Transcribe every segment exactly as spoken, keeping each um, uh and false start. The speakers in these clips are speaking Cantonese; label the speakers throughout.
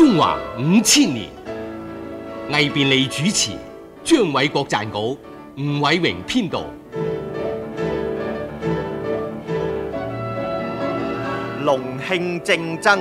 Speaker 1: 中華五千年，魏便利主持，張偉國撰稿，吳偉榮編導。
Speaker 2: 隆慶政爭。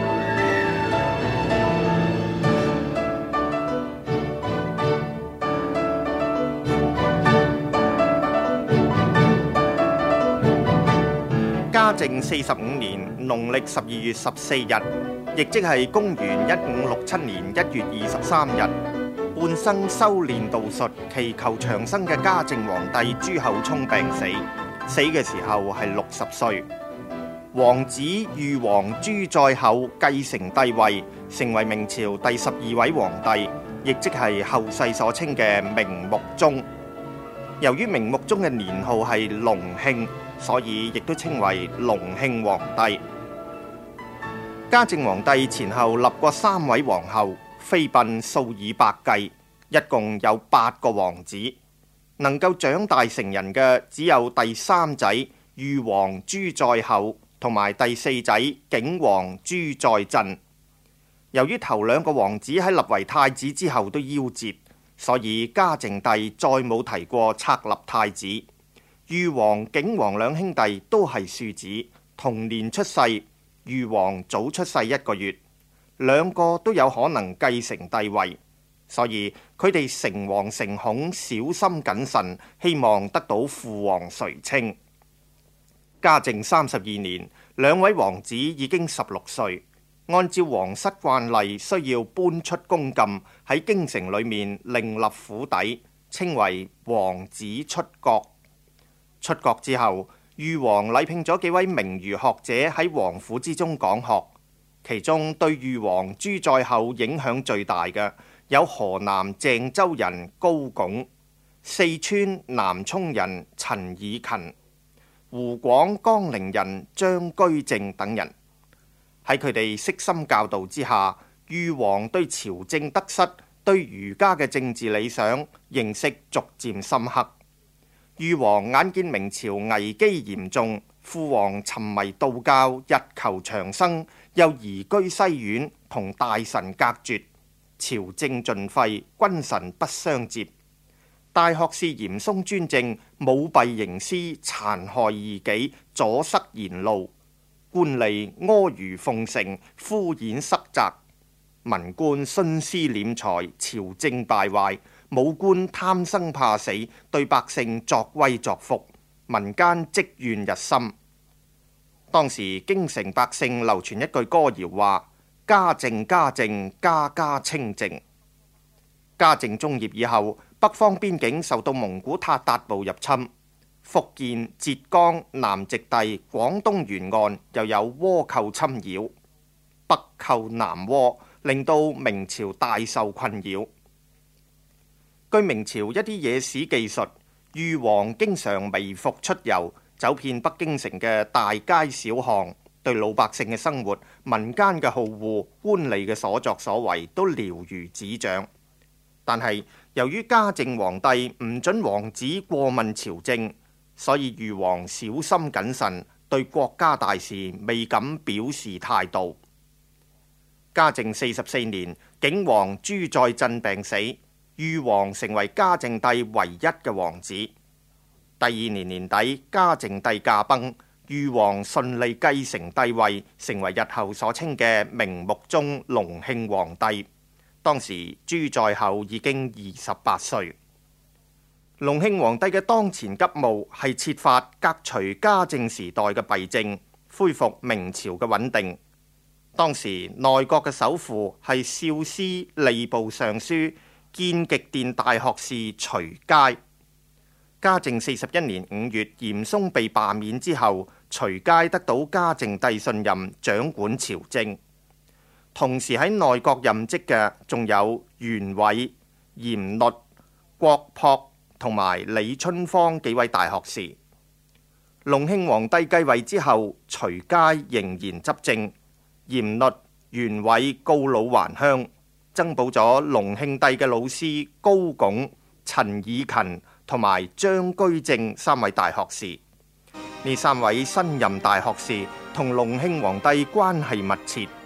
Speaker 2: 嘉靖四十五年農曆十二月十四日，亦即係公元一五六七年一月二十三日，半生修煉道術、祈求長生嘅嘉靖皇帝朱厚熜病死，死嘅時候係六十歲。皇子裕王朱載厚繼承帝位，成為明朝第十二位皇帝，亦即係後世所稱嘅明穆宗。由於明穆宗嘅年號係隆慶，所以亦都稱為隆慶皇帝。嘉靖皇帝前後立過三位皇后，妃嬪數以百計，一共有八個王子。能夠長大成人嘅只有第三仔裕王朱載厚同埋第四仔景王朱載鎮。由於頭兩個王子喺立為太子之後都夭折，所以嘉靖帝再冇提過冊立太子。裕王景王兩兄弟都係庶子，同年出世，裕王早出世一個月，兩個都有可能繼承帝位，所以佢哋誠惶誠恐，小心謹慎，希望得到父皇垂青。嘉靖三十二年，兩位王子已經十六歲，按照皇室慣例，需要搬出宮禁，喺京城裏面另立府邸，稱為王子出閣。出閣之後，裕王禮聘咗幾位名譽學者喺王府之中講學，其中對裕王朱載厚影響最大嘅有河南鄭州人高拱、四川南充人陳以勤、湖廣江陵人張居正等人。喺佢哋悉心教導之下，裕王對朝政得失、對儒家嘅政治理想認識逐漸深刻。裕王眼見明朝危機嚴重，父皇沉迷道教，日求長生，又移居西苑，同大臣隔絕，朝政盡廢，君臣不相接。大學士嚴嵩專政，舞弊營私，殘害異己，阻塞言路，官吏阿諛奉承，敷衍塞責，文官徇私斂財，朝政敗壞。武官貪生怕死，對百姓作威作福，民間積怨日深。當時京城百姓流傳一句歌謠話：嘉靖嘉靖，家家清靜。嘉靖中葉以後，北方邊境受到蒙古韃靼部入侵，福建、浙江、南直隸、廣東沿岸又有倭寇侵擾，北寇南倭，令到明朝大受困擾。據明朝一啲野史記述，裕王經常微服出遊，走遍北京城嘅大街小巷，對老百姓嘅生活、民間嘅好惡、官吏嘅所作所為都了如指掌。但係由於嘉靖皇帝唔准王子過問朝政，所以裕王小心謹慎，對國家大事未敢表示態度。嘉靖四十四年，景王朱載鎮病死，裕王成為嘉靖帝唯一嘅王子。第二年年底，嘉靖帝駕崩，裕王順利繼承帝位，成為日後所稱嘅明穆宗隆慶皇帝。當時朱載厚已經二十八歲。隆慶皇帝嘅當前急務係設法革除嘉靖時代嘅弊政，恢復明朝嘅穩定。當時內閣嘅首輔係少司吏部尚書建極殿大學士徐階。嘉靖四十一年五月，嚴嵩被罷免之後，徐階得到嘉靖帝信任，掌管朝政。同時喺內閣任職嘅仲有袁偉、嚴律、郭樸同埋李春芳幾位大學士。隆慶皇帝繼位之後，徐階仍然執政，嚴律、袁偉告老還鄉，增補咗隆慶帝嘅老師高拱、陳以勤同埋張居正三位大學士。呢三位新任大學士同隆慶皇帝關係密切，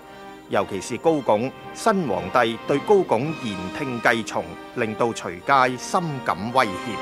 Speaker 2: 尤其是高拱，新皇帝對高拱言聽計從，令到徐階深感威脅。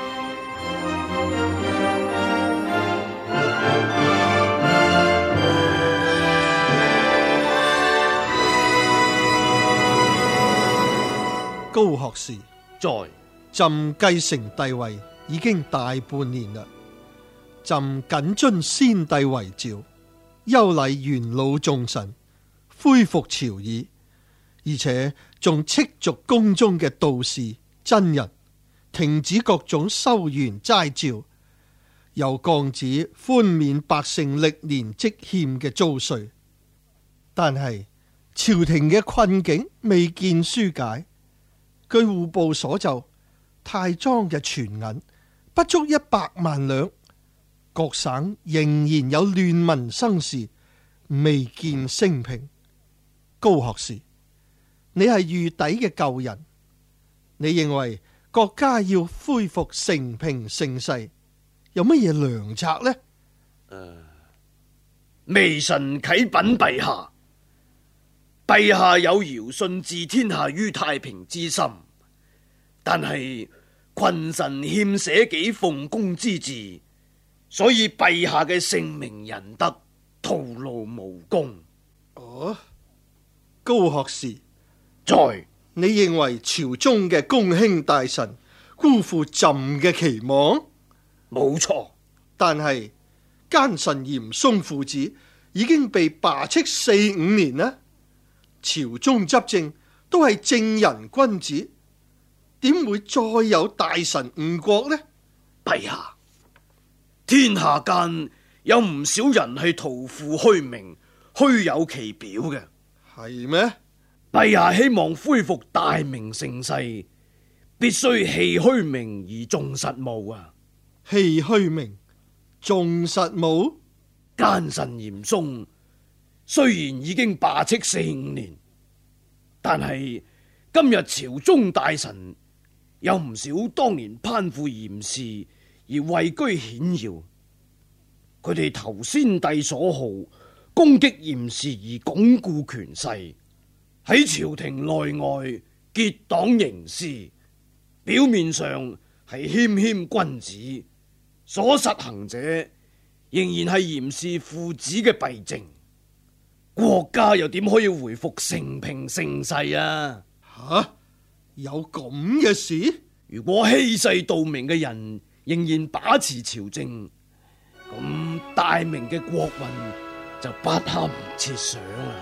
Speaker 3: 高學士
Speaker 4: 在
Speaker 3: 朕繼承帝位已經大半年啦，朕謹遵先帝遺詔，優禮元老眾臣，恢復朝議，而且仲斥逐宮中嘅道士真人，停止各種修園齋醮，又降旨寬免百姓歷年積欠嘅租稅。但係朝廷嘅困境未見紓解。據戶部所奏，太莊嘅存銀不足一百萬兩，各省仍然有亂民生事，未見升平。高學士，你係御邸嘅舊人，你認為國家要恢復承平盛世，有乜嘢良策呢？
Speaker 4: 呃、微臣啟稟陛下。陛下有堯舜治天下於太平之心，但係群臣欠捨己奉公之志，所以陛下嘅聖明仁德徒勞無功。
Speaker 3: 哦，高學士，
Speaker 4: 在
Speaker 3: 你認為朝中嘅公卿大臣辜負朕嘅期望？
Speaker 4: 冇錯，
Speaker 3: 但係奸臣嚴嵩父子已經被罷斥四五年啦。朝中執政都係正人君子，點會再有大臣誤國呢？
Speaker 4: 陛下，天下間有唔少人係徒負虛名、虛有其表嘅，
Speaker 3: 係咩？
Speaker 4: 陛下希望恢復大明盛世，必須棄虛名而重實務啊！
Speaker 3: 棄虛名，重實務。
Speaker 4: 奸臣嚴嵩雖然已經罷斥四五年，但係今日朝中大臣有唔少當年攀附嚴氏而位居顯耀，佢哋投先帝所好，攻擊嚴氏而鞏固權勢，喺朝廷內外結黨營私，表面上係謙謙君子，所實行者仍然係嚴氏父子嘅弊政，國家又點可以回復承平盛世啊？
Speaker 3: 吓，有咁嘅事？
Speaker 4: 如果欺世盜名嘅人仍然把持朝政，咁大明嘅國運就不堪設想啦。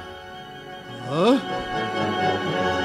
Speaker 3: 啊！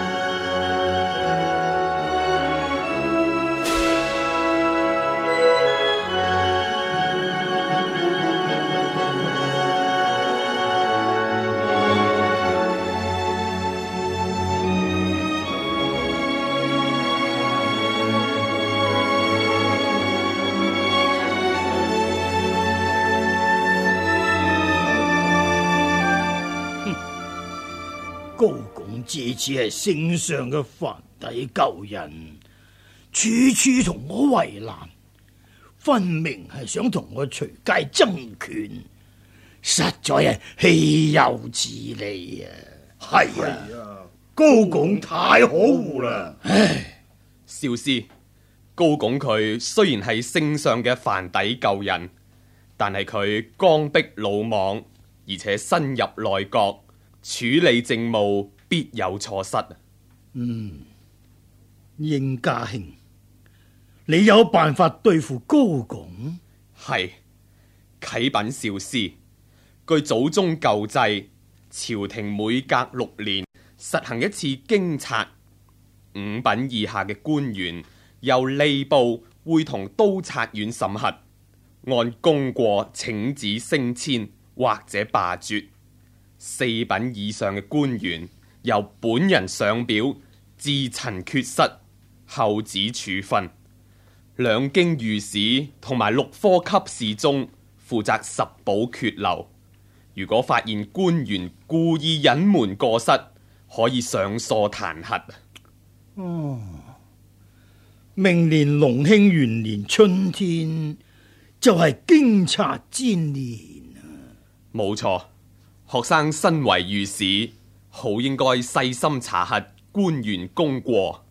Speaker 5: 高拱這次係聖上嘅藩邸舊人，處處同我為難，分明係想同我徐階爭權，實在係豈有此理啊！係啊，高拱太可惡啦！
Speaker 1: 唉，少師，高拱佢雖然係聖上嘅藩邸舊人，但係佢剛愎魯莽，而且新入內閣，處理政務必有錯失。
Speaker 5: 嗯，應家兄，你有辦法對付高拱？
Speaker 1: 係，啟稟少師，據祖宗舊制，朝廷每隔六年實行一次京察，五品以下嘅官員由吏部會同都察院審核，按功過請旨升遷或者罷黜。四品以上嘅官員由本人上表自陳缺失，後旨處分。兩京御史同埋六科級侍中負責十補缺漏。如果發現官員故意隱瞞過失，可以上訴彈劾。
Speaker 5: 哦，明年隆慶元年春天就係京察之年啊！
Speaker 1: 冇錯。學生身為御史， 好應該細心查核官員功過。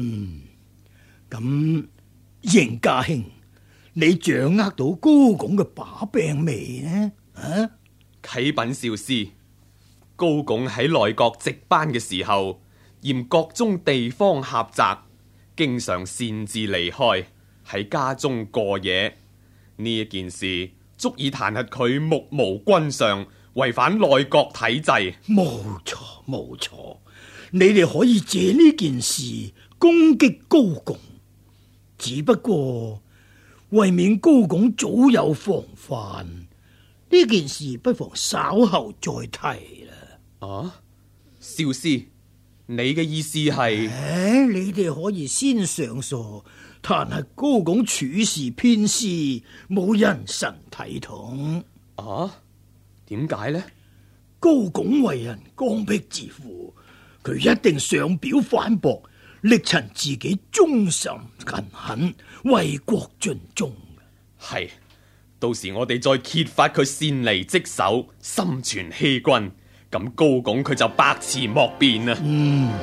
Speaker 5: 咁邢家兄，你掌握到高拱嘅把柄未呢？啊，
Speaker 1: 啟稟少師，高拱喺內閣值班嘅時候，嫌閣中地方狹窄，經常擅自離開，喺家中過夜。呢一件事足以彈劾佢目無君上，違反內閣體制。
Speaker 5: 冇錯冇錯，你哋可以借呢件事攻擊高拱，只不過為免高拱早有防範，呢件事不妨稍後再提啦。
Speaker 1: 啊，少師，你嘅意思係？
Speaker 5: 誒，你哋可以先上訴，彈劾高拱處事偏私，冇人臣體統。
Speaker 1: 啊，點解呢？
Speaker 5: 高拱為人剛愎自負，佢一定上表反駁，力陳自己忠心勤懇，為國盡忠。
Speaker 1: 係，到時我哋再揭發佢擅離職守，心存欺君，咁高拱佢就百詞莫辯啦。
Speaker 5: 嗯。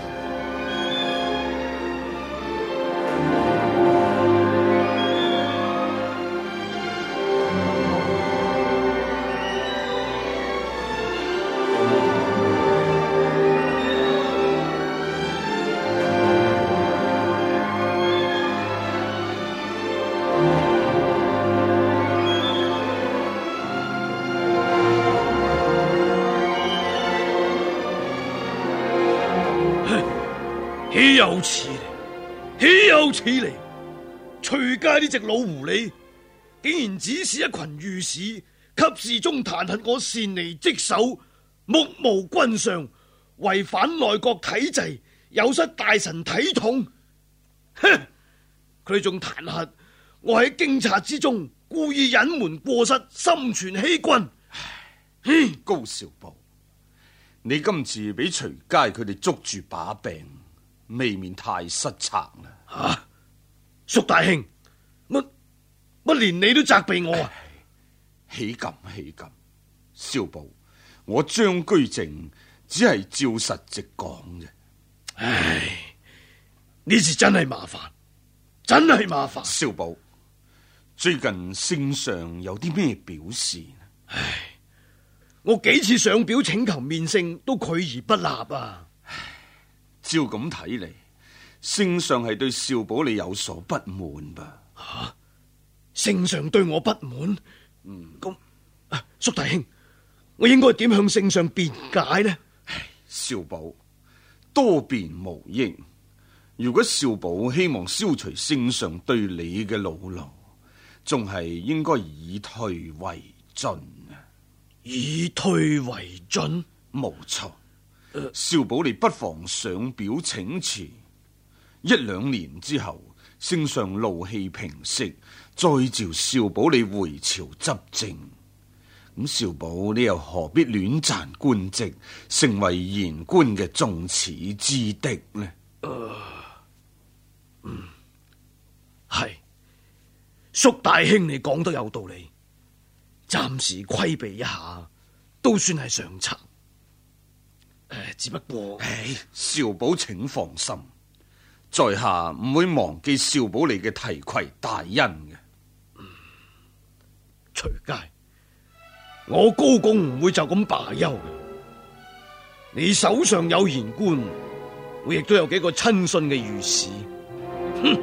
Speaker 4: 豈有此理！豈有此理！徐階呢隻老狐狸，竟然指使一群御史，給事中彈劾我擅離職守，目無君上，違反內閣體制，有失大臣體統。哼！佢哋仲彈劾我喺京察之中故意隱瞞過失，心存欺君。
Speaker 6: 唉，高少保，你今次俾徐階佢哋捉住把柄，未免太失策啦！
Speaker 4: 吓、啊，叔大兄，乜乜連你都責備我啊？
Speaker 6: 豈敢豈敢，少保，我張居正只係照實直講啫。
Speaker 4: 唉，呢次真係麻煩，真係麻煩。
Speaker 6: 少保，最近聖上有啲咩表示呢？
Speaker 4: 唉，我幾次上表請求面聖，都拒而不立啊！
Speaker 6: 照咁睇嚟，聖上係對少保你有所不滿吧？
Speaker 4: 吓，聖上對我不滿？嗯，咁、啊，叔大兄，我應該點向聖上辯解呢？
Speaker 6: 少保，多辯無益。如果少保希望消除聖上對你嘅惱怒，仲係應該以退為進啊！
Speaker 4: 以退為進？
Speaker 6: 冇錯。少保你不妨上表請辭，一兩年之後，聖上怒氣平息，再召少保你回朝執政。咁少保你又何必亂賺官職，成為言官嘅眾矢之的呢？
Speaker 4: 呃、嗯，係叔大兄你講得有道理，暫時規避一下都算係上策。誒，只不過，
Speaker 6: 唉，少保請放心，在下唔會忘記少保你嘅提攜大恩嘅。
Speaker 4: 嗯，徐階，我高拱唔會就咁罷休嘅。你手上有言官，我亦都有幾個親信嘅御史。哼！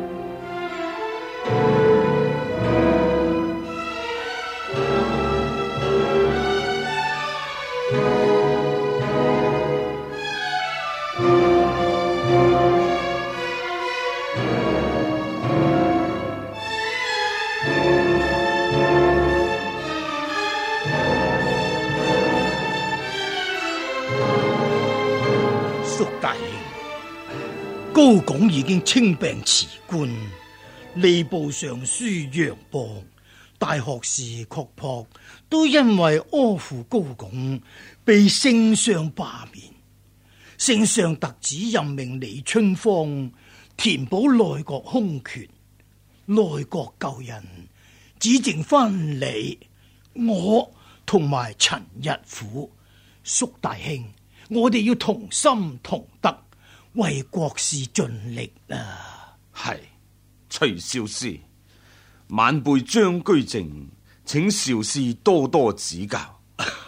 Speaker 5: 高拱已經稱病辭官，吏部尚書楊博、大學士郝樸都因為阿附高拱被聖上罷免，聖上特旨任命李春芳填補內閣空缺，內閣舊人只剩翻你、我同埋陳日虎。叔大兄， 我哋要同心同德，為國事盡力啊！
Speaker 6: 係，徐少師，晚輩張居正，請少師多多指教。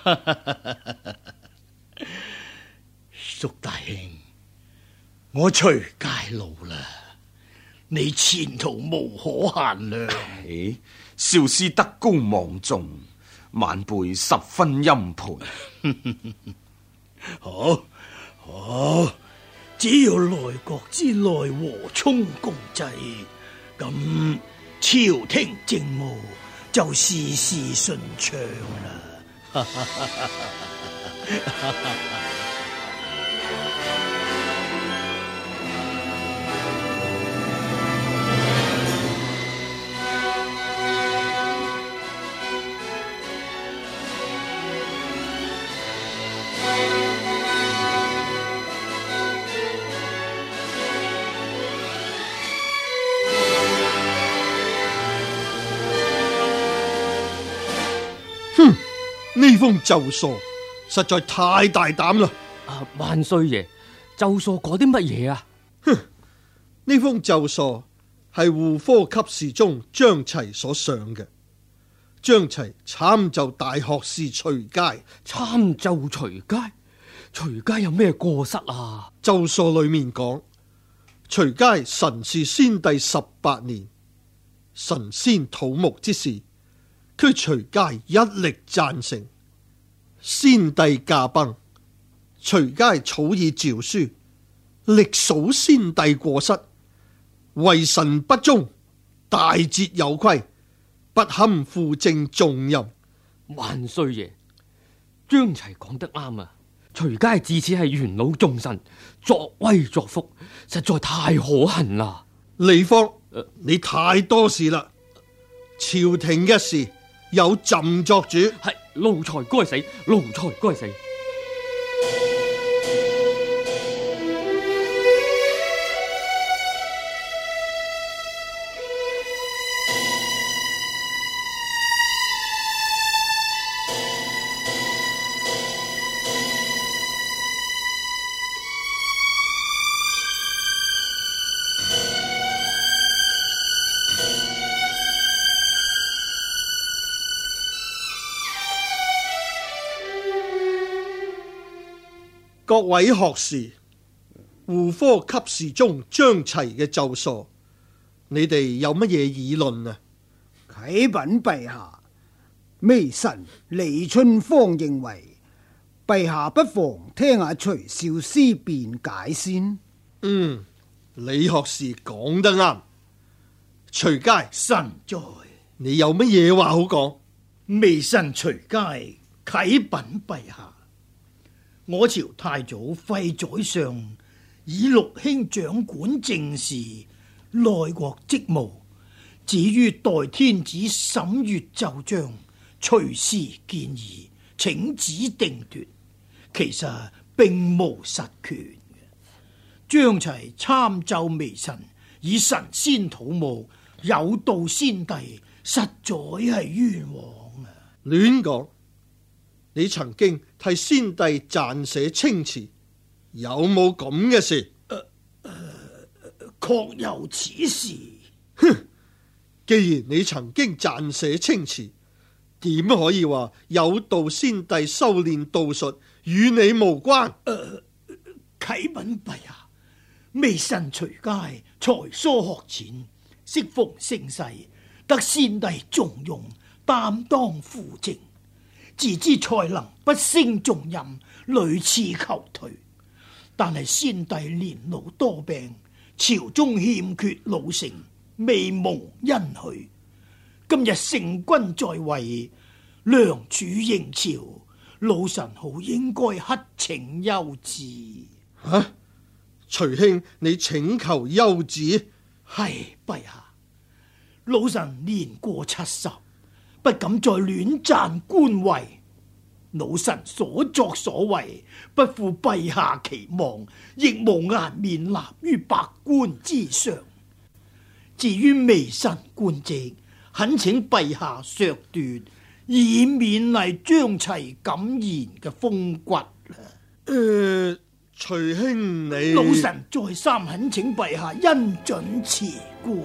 Speaker 5: 叔大兄，我徐介老啦，你前途無可限量。
Speaker 6: 誒，少師德高望重，晚輩十分欽佩。
Speaker 5: 好，好，只要內國之內和衷共濟，咁朝廷政務就事事順暢啦。
Speaker 3: 呢封奏疏實在太大膽啦！
Speaker 7: 啊，萬歲爺，奏疏講啲乜嘢啊？
Speaker 3: 哼，呢封奏疏係護科給事中張齊所上嘅。張齊參奏大學士徐階，
Speaker 7: 參奏徐階，徐階有咩過失啊？
Speaker 3: 奏疏裏面講，徐階神是先帝十八年，神仙土木之事，佢徐階一力贊成。先帝駕崩，徐階草擬詔書，力數先帝過失，為臣不忠，大節有虧，不堪負正重任。
Speaker 7: 萬歲爺，張齊講得啱啊！徐階自此係元老重臣，作威作福，實在太可恨啦！
Speaker 3: 李方，你太多事啦！朝廷嘅事有朕作主。
Speaker 7: 係奴才該死，奴才該死。
Speaker 3: 各位學士，護科給事中張齊嘅奏疏，你哋有乜嘢議論啊？
Speaker 8: 啟稟陛下，微臣李春芳認為，陛下不妨聽下徐少師辯解先。
Speaker 3: 嗯，李學士講得啱。徐階，
Speaker 5: 臣在，
Speaker 3: 你有乜嘢話好講？
Speaker 5: 微臣徐階啟稟陛下。我朝太祖廢宰相，以六卿掌管政事、內國職務，至於代天子審閱奏章、隨時建議、請旨定奪，其實並無實權。張齊參奏微臣，以神仙土木，有道先帝，實在係冤枉啊！
Speaker 3: 亂講！你曾經替先帝撰寫清詞，有冇咁嘅事？
Speaker 5: 呃呃、確有此事。
Speaker 3: 哼！既然你曾經撰寫清詞，點可以話有道先帝修煉道術與你無關？
Speaker 5: 呃、啟稟陛下，微臣徐階才疏學淺，適逢盛世，得先帝重用，擔當輔政。自知才能不勝重任，屢次求退，但係先帝年老多病，朝中欠缺老成，未蒙恩許。今日聖君在位，良主迎朝，老臣好應該乞請休旨。
Speaker 3: 吓、啊，徐兄，你請求休旨？
Speaker 5: 係陛下，老臣年過七十。不敢再戀攢官位，老臣所作所為不負陛下期望，亦無顏面立於百官之上。至於微臣官職，懇請陛下削奪，以勉勵張齊敢言嘅風骨。
Speaker 3: 誒，徐兄你
Speaker 5: 老臣再三懇請陛下恩准辭官。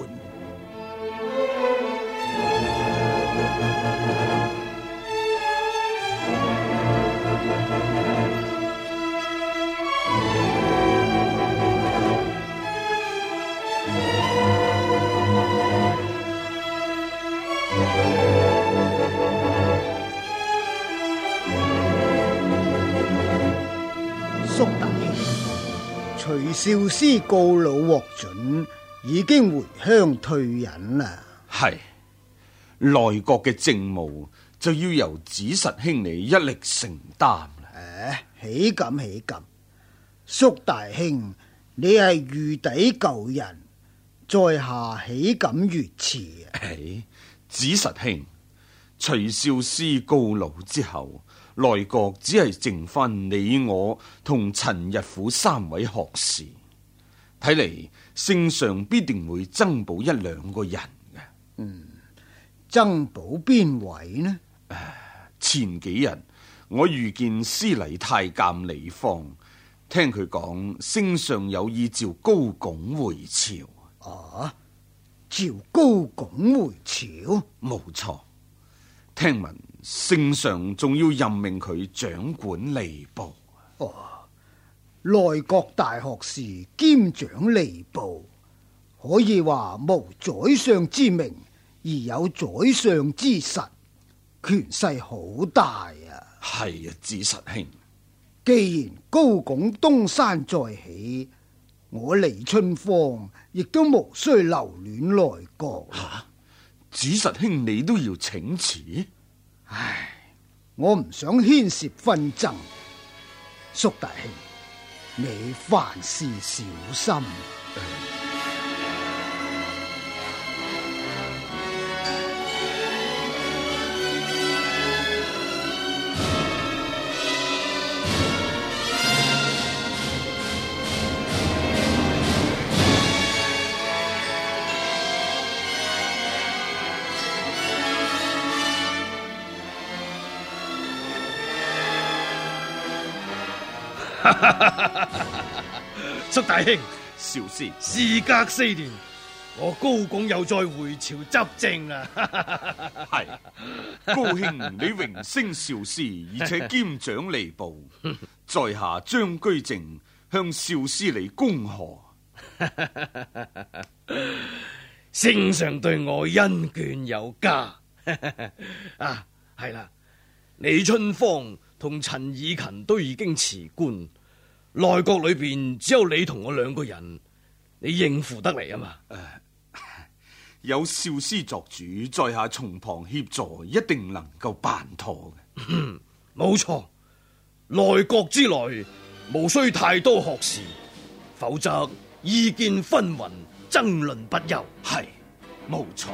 Speaker 8: 叔大兄，徐少師告老獲准，已經回鄉退隱啦。
Speaker 6: 係內閣嘅政務就要由子實兄你一力承擔啦。
Speaker 8: 誒，豈敢豈敢！叔大兄，你係御底舊人，在下豈敢如此啊？
Speaker 6: 唉，子實兄，徐少師告老之後，內閣只係剩翻你我同陳日虎三位學士，睇嚟聖上必定會增補一兩個人嘅。
Speaker 8: 嗯，增補邊位呢？
Speaker 6: 前幾日我遇見司禮太監李芳，聽佢講聖上有意召高拱回朝。
Speaker 8: 啊，召高拱回朝？
Speaker 6: 冇錯，聽聞聖上仲要任命佢掌管吏部。
Speaker 8: 哦，內閣大學士兼掌吏部，可以話無宰相之名而有宰相之實，權勢好大啊！
Speaker 6: 係啊，子實兄，
Speaker 8: 既然高拱東山再起，我李春芳亦都無需留戀內閣。
Speaker 6: 吓，子實兄你都要請辭？
Speaker 8: 唉，我唔想牽涉紛爭，叔大兄，你凡事小心。
Speaker 4: 叔大兄，
Speaker 6: 少師，
Speaker 4: 事隔四年，我高拱又再回朝執政啦。
Speaker 6: 係高兄你榮升少師，而且兼掌吏部，在下張居正向少師你恭賀。
Speaker 4: 聖上對我恩眷有加。啊，係啦，李春芳同陳以勤都已經辭官，內閣裏邊只有你同我兩個人，你應付得嚟啊嘛？
Speaker 6: 呃、有少師作主，在下從旁協助，一定能夠辦妥嘅。
Speaker 4: 冇錯，內閣之內無需太多學士，否則意見紛紜，爭論不休。
Speaker 6: 係，冇錯。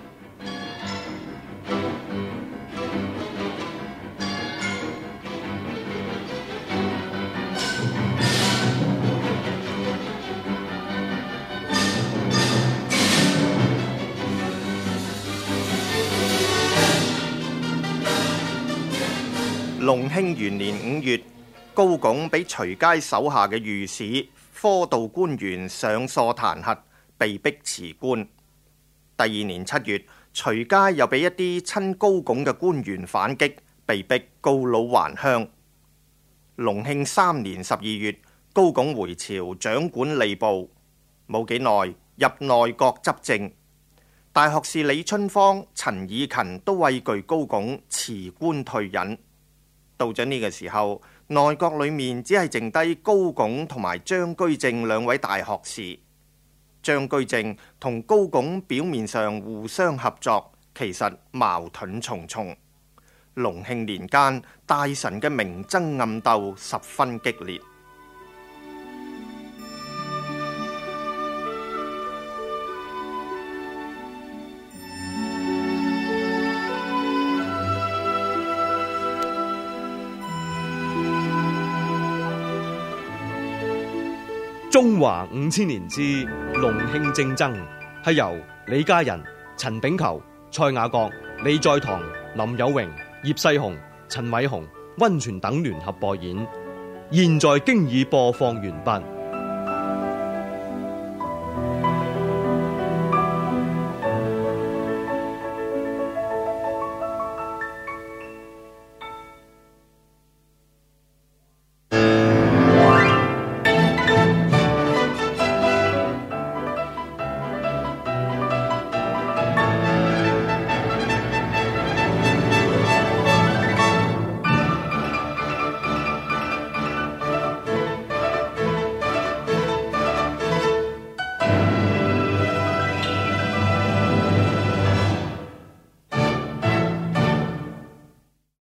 Speaker 2: 隆慶元年五月，高拱俾徐階手下嘅御史科道官員上訴彈劾，被逼辭官。第二年七月，徐階又俾一啲親高拱嘅官員反擊，被逼告老還鄉。隆慶三年十二月，高拱回朝掌管吏部，冇幾耐入內閣執政。大學士李春芳、陳以勤都畏懼高拱辭官退隱。到咗呢個時候，內閣裏面只係剩低高拱同埋張居正兩位大學士。張居正同高拱表面上互相合作，其實矛盾重重。隆慶年間，大臣嘅明爭暗鬥十分激烈。
Speaker 9: 中華五千年之隆慶政爭係由李家仁、陳炳求、蔡雅閣、李在堂、林有榮、葉世雄、陳偉雄、溫泉等聯合播演， 現在經已播放完畢。